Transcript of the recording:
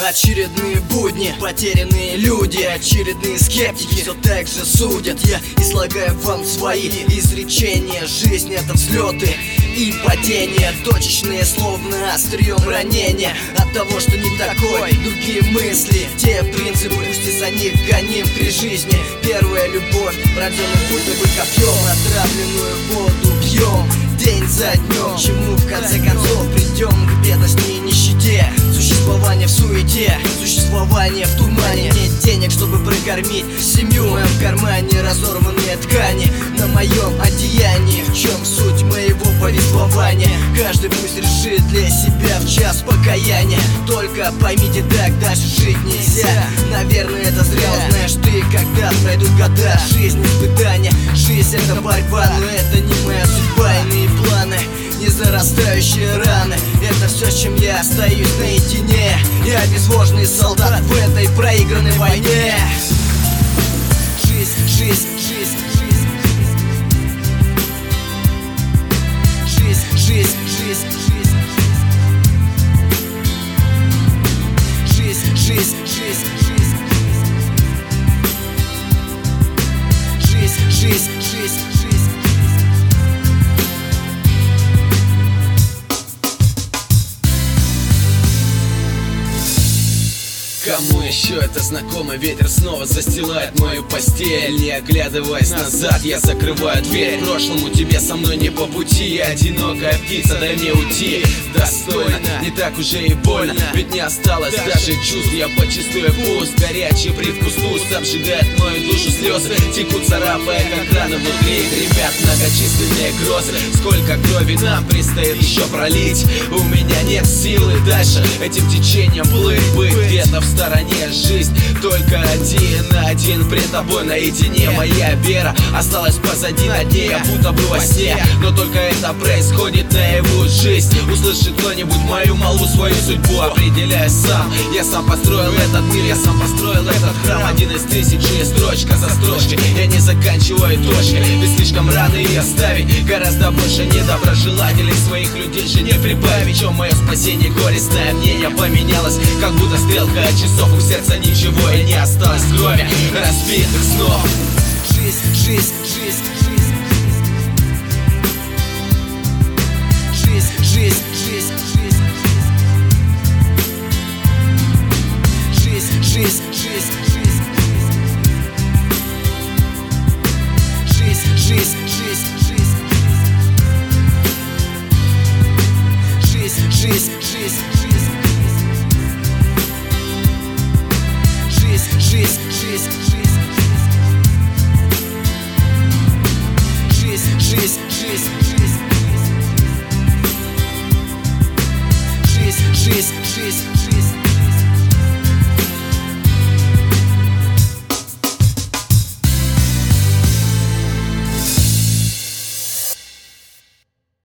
Очередные будни, потерянные люди, очередные скептики все так же судят. Я излагаю вам свои изречения. Жизнь — это взлеты и падения, точечные, словно острием ранения от того, что не такой. Другие мысли, те принципы, пусть из-за них гоним при жизни. Первая любовь, рожденный будто бы копьем, отравленную воду пьем день за днем. К чему в конце концов придем? К бедности и нищете, существование в суете, существование в тумане. Нет денег, чтобы прокормить семью, в моем кармане разорванные ткани на моем одеянии. В чем суть моего повествования? Каждый пусть решит для себя в час покаяния. Только поймите, так дальше жить нельзя. Наверное, это зря, узнаешь ты, когда пройдут года. Жизнь — испытания, жизнь — это борьба, но это не моя судьба. Иные планы, не зарастающие раны, это все, с чем я остаюсь наедине. Я безвожный солдат в этой проигранной войне. Жизнь, жизнь, жизнь, жизнь, жизнь, жизнь, жизнь, жизнь, жизнь, жизнь, жизнь, жизнь, жизнь. Кому еще это знакомо? Ветер снова застилает мою постель. Не оглядываясь назад, я закрываю дверь. Прошлому тебе со мной не по пути. Я одинокая птица, дай мне уйти достойно, не так уже и больно. Ведь не осталось даже чувств, я почувствую пуст. Горячий привкус уст обжигает мою душу, слезы текут, царапая как раны внутри. Гремят многочисленные грозы. Сколько крови нам предстоит еще пролить. У меня нет силы дальше этим течением плыть. Быть где-то в стороне, жизнь только один на один пред тобой наедине. Моя вера осталась позади, на дне я будто бы во сне. Но только это происходит наяву. Жизнь услышит кто-нибудь мою молву, свою судьбу определяю сам. Я сам построил этот мир, я сам построил этот храм. Один из тысячи, строчка за строчкой. Я не заканчиваю точкой, ведь слишком рано и оставить. Гораздо больше недоброжелателей, своих людей же не прибавить. Чем мое спасение горестное мнение поменялось, как будто стрелка от часов. У сердца ничего и не осталось, кроме разбитых снов. Жизнь, жизнь, жизнь, жизнь, жизнь, жизнь, жизнь, жизнь, жизнь, жизнь, жизнь, жизнь, жизнь, жизнь, жизнь, жизнь, жизнь. Жизнь, жизнь, жизнь, жизнь, жизнь, жизнь, жизнь, жизнь, жизнь, жизнь, жизнь.